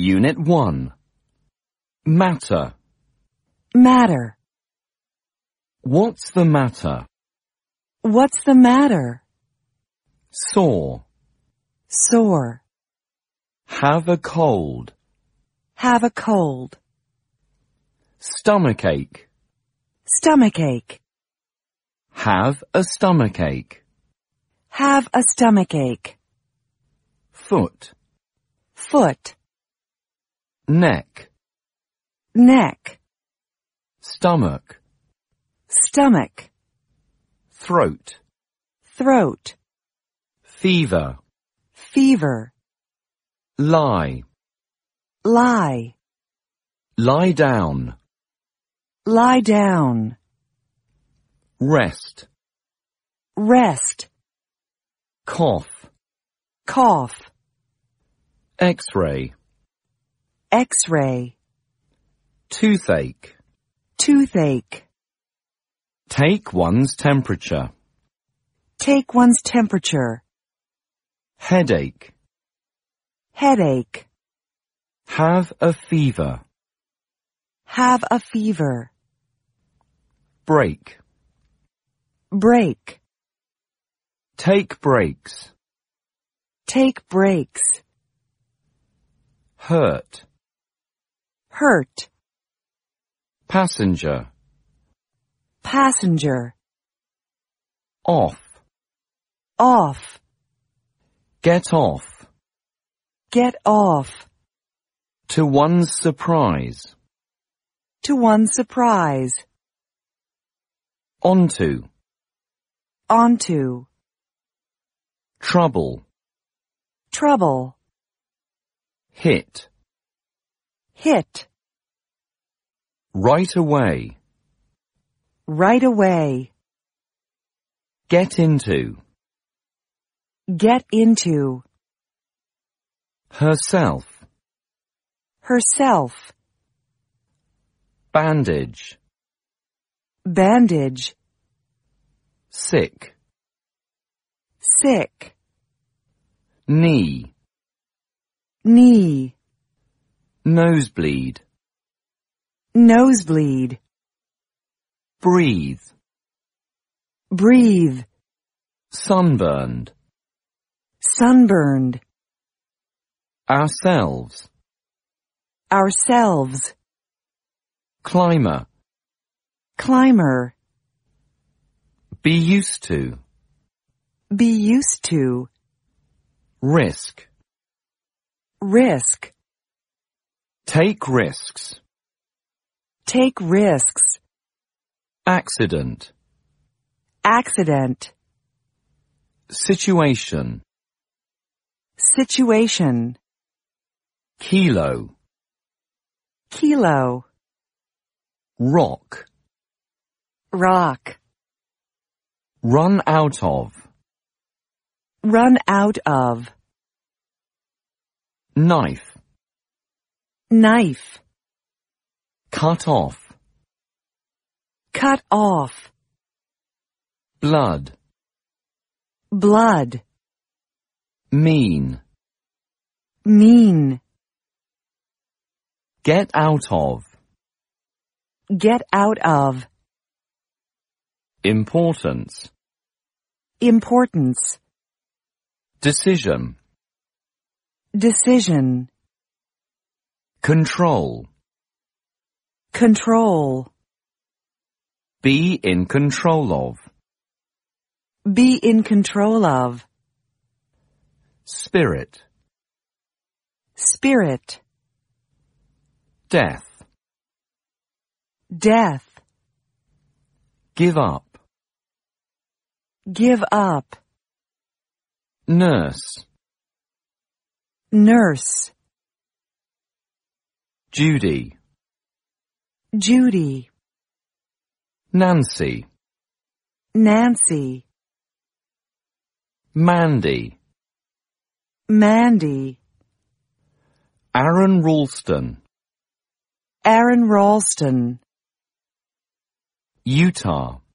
Unit 1. Matter. Matter. What's the matter? What's the matter? Sore. Sore. Have a cold. Have a cold. Stomachache. Stomachache. Have a stomachache. Have a stomachache. Foot. Foot. Neck. Neck. Stomach. Stomach. Throat. Throat. Fever. Fever. Lie. Lie. Lie down. Lie down. Rest. Rest. Cough. Cough. X-ray. X-ray. Toothache. Toothache. Take one's temperature. Take one's temperature. Headache. Headache. Have a fever. Have a fever. Break. Break. Take breaks. Take breaks. Hurt. Hurt. Passenger. Passenger. Off. Off. Get off. Get off. To one's surprise. To one's surprise. Onto. Onto. Trouble. Trouble. Hit. Hit. Right away. Right away. Get into. Get into. Herself. Herself. Bandage. Bandage. Sick. Sick. Knee. Knee. Nosebleed. Nosebleed. Breathe. Breathe. Sunburned. Sunburned. Ourselves. Ourselves. Climber. Climber. Be used to. Be used to. Risk. Risk. Take risks. Take risks. Accident. Accident. Situation. Situation. Kilo. Kilo. Rock. Rock. Run out of. Run out of. Knife. Knife. Cut off. Cut off. Blood. Blood. Mean. Mean. Get out of. Get out of. Importance. Importance. Decision. Decision. Control. Control. Be in control of. Be in control of. Spirit. Spirit. Death. Death. Give up. Give up. Nurse. Nurse. Judy. Judy. Nancy. Nancy. Mandy. Mandy. Aaron Ralston. Aaron Ralston. Utah.